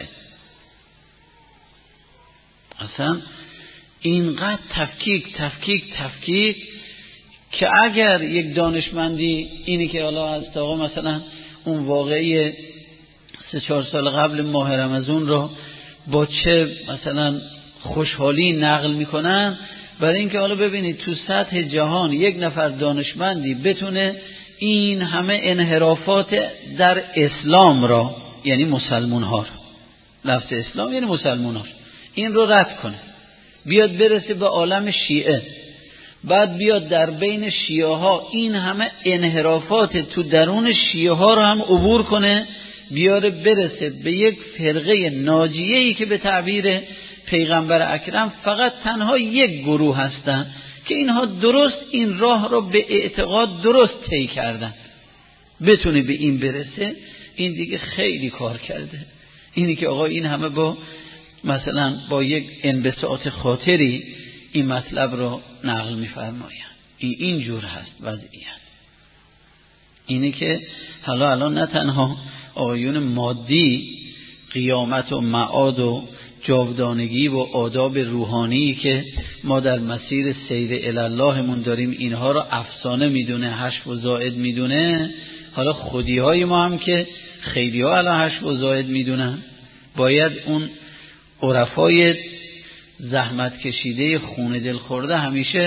اصلا اینقدر تفکیک که اگر یک دانشمندی اینی که حالا از آقا مثلا اون واقعی 3-4 سال قبل ماه رمضان رو با چه مثلا خوشحالی نقل میکنن، برای اینکه حالا ببینید تو سطح جهان یک نفر دانشمندی بتونه این همه انحرافات در اسلام را، یعنی مسلمون ها را، لفظ اسلام یعنی مسلمون ها، این رو رد کنه، بیاد برسه به عالم شیعه، بعد بیاد در بین شیعه ها این همه انحرافات تو درون شیعه ها رو هم عبور کنه، بیاره برسه به یک فرقه ناجیه‌ای که به تعبیر پیغمبر اکرم فقط تنها یک گروه هستن که اینها درست این راه رو به اعتقاد درست طی کردن، بتونه به این برسه. این دیگه خیلی کار کرده. اینی که آقا این همه با مثلا با یک انبساط خاطری این مطلب رو نقل می‌فرمایند. این جور هست وضعیت. اینی که حالا الان نه تنها آیون مادی قیامت و معاد و جاودانگی و آداب روحانی که ما در مسیر سیر الاللهمون داریم اینها رو افسانه میدونه، حشو و زائد میدونه، حالا خودیهای ما هم که خیلی ها الان حشو و زائد میدونن، باید اون عرفای زحمت کشیده خون دل خورده همیشه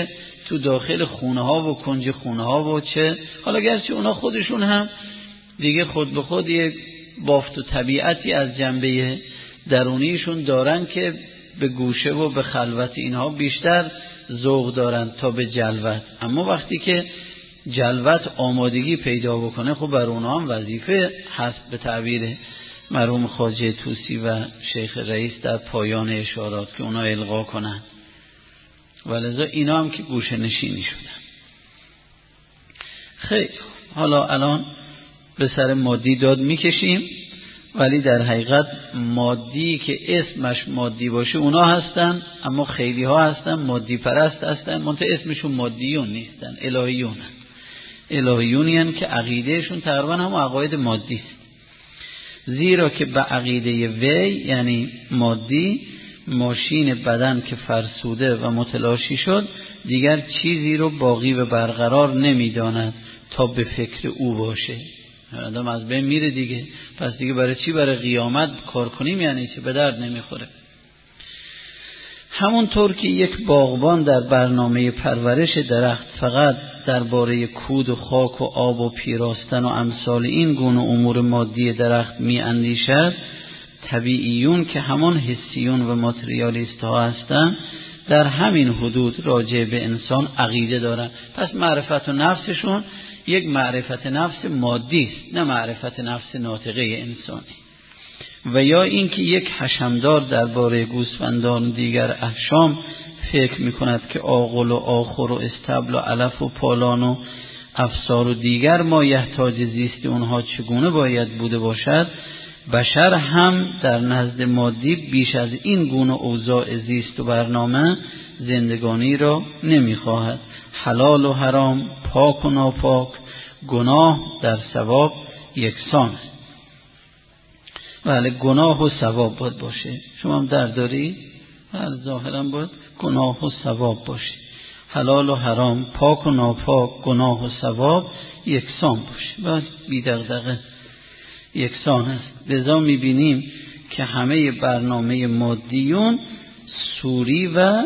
تو داخل خونه ها و کنج خونه ها و چه، حالا گرچه اونا خودشون هم دیگه خود به خود یک بافت و طبیعتی از جنبه درونیشون دارن که به گوشه و به خلوت اینها بیشتر ذوق دارن تا به جلوت. اما وقتی که جلوت آمادگی پیدا بکنه خب بر اونها هم وظیفه هست به تعبیر مرحوم خواجه طوسی و شیخ رئیس در پایان اشارات که اونا القا کنن، ولذا اینا هم که گوشه نشینی شدن. خیلی حالا الان به سر مادی داد میکشیم، ولی در حقیقت مادی که اسمش مادی باشه اونا هستن، اما خیلی ها هستن مادی پرست هستن، منتها اسمشون مادیون نیستن، الهیونی هستن که عقیدهشون تقریبا هم عقاید مادی است. زیرا که به عقیده وی یعنی مادی ماشین بدن که فرسوده و متلاشی شد دیگر چیزی رو باقی و برقرار نمیداند تا به فکر او باشه. آدم از بین میره دیگه، پس دیگه برای چی برای قیامت کار کنیم؟ یعنی چه؟ به درد نمیخوره. همونطور که یک باغبان در برنامه پرورش درخت فقط درباره کود و خاک و آب و پیراستن و امثال این گونه امور مادی درخت می اندیشد، طبیعیون که همان حسیون و ماتریالیست ها هستند در همین حدود راجع به انسان عقیده دارن. پس معرفت و نفسشون یک معرفت نفس مادی است، نه معرفت نفس ناطقه انسانی. و یا اینکه یک حشمدار درباره گوسفندان دیگر احشام فکر میکند که آغل و آخر و استبل و علف و پالان و افسار و دیگر ما یحتاج زیست اونها چگونه باید بوده باشد، بشر هم در نزد مادی بیش از این گونه اوضاع زیست و برنامه زندگانی را نمیخواهد. حلال و حرام، پاک و ناپاک، گناه در ثواب یکسان است. بله گناه و ثواب باید باشه. شما هم در دارید؟ بله ظاهرا باید گناه و ثواب باشه. حلال و حرام، پاک و ناپاک، گناه و ثواب یکسان باشه. بله بی دغدغه یکسان است. لذا میبینیم که همه برنامه مادیون سوری و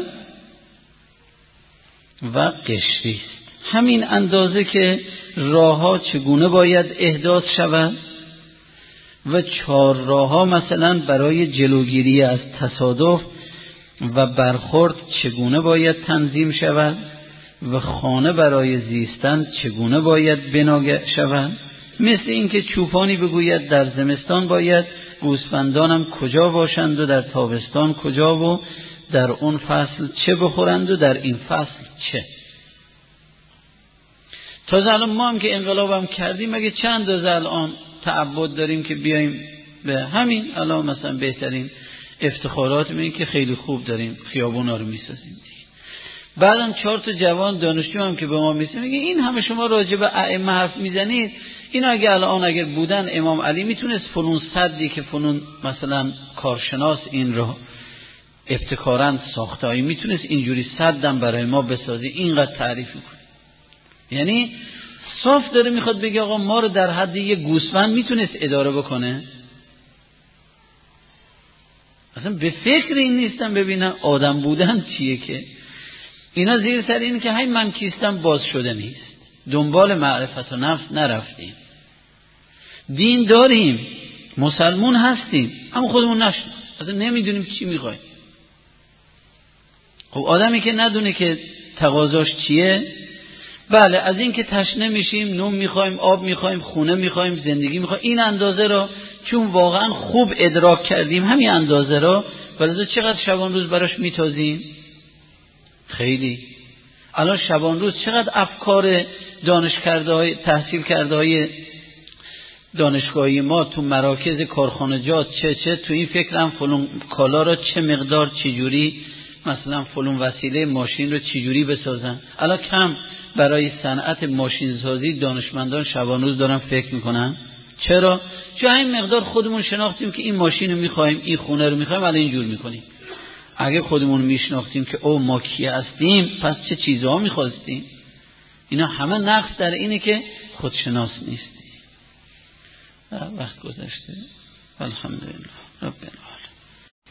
قشری است. همین اندازه که راه‌ها چگونه باید احداث شود و 4 راه‌ها مثلا برای جلوگیری از تصادف و برخورد چگونه باید تنظیم شود و خانه برای زیستن چگونه باید بنا شود. مثل اینکه چوپانی بگوید در زمستان باید گوسفندانم کجا باشند و در تابستان کجا و در اون فصل چه بخورند و در این فصل چه. تازه الان ما هم که انقلابم کردیم مگه چند روز الان تعبد داریم که بیایم به همین الان مثلا بهترین افتخارات این که خیلی خوب داریم خیابونا رو میسازیم. بعدم 4 تا جوان دانشجو هم که به ما میسازن میگه این همه شما راجع به ائمه حرف میزنید، اینا اگر بودن امام علی میتونست فنون صدی که فنون مثلا کارشناس این رو ابتکاراً ساخته ای میتونست اینجوری صدم برای ما بسازی، اینقدر تعریف میکنه. یعنی صاف داره میخواد بگه آقا ما رو در حد یه گوسفند میتونست اداره بکنه. اصلا به فکر این نیستم ببینم آدم بودن چیه که اینا زیر سر این که های من کیستم باز شده نیست. دنبال معرفت و نفس نرفتیم. دین داریم، مسلمون هستیم، اما خودمون نشناسیم، اصلا نمیدونیم چی میخوایم. خب آدمی که ندونه که تقاضاش چیه، بله از این که تشنه میشیم، نون میخوایم، آب میخوایم، خونه میخوایم، زندگی میخوایم، این اندازه را چون واقعا خوب ادراک کردیم همین اندازه را، ولی چقدر شبان روز براش میتازیم؟ خیلی. الان شبان روز چقدر افکار تحصیل کرده های دانشگاهی ما تو مراکز کارخانجات چه تو این فکرم فلان کالا را چه مقدار چجوری مثلا فلان وسیله ماشین رو چجوری بسازن. الان کم برای صنعت ماشین سازی دانشمندان شبان روز دارن فکر میکنن. چرا؟ چون این مقدار خودمون شناختیم که این ماشین رو میخوایم، این خونه رو میخوایم، الان اینجور میکنیم. اگه خودمون میشناختیم که او ما کی هستیم پس چه چیزها میخواستیم. اینا همه نقص در اینه که خودشناس نیستیم. وقت گذشته. الحمدلله رب العالمین.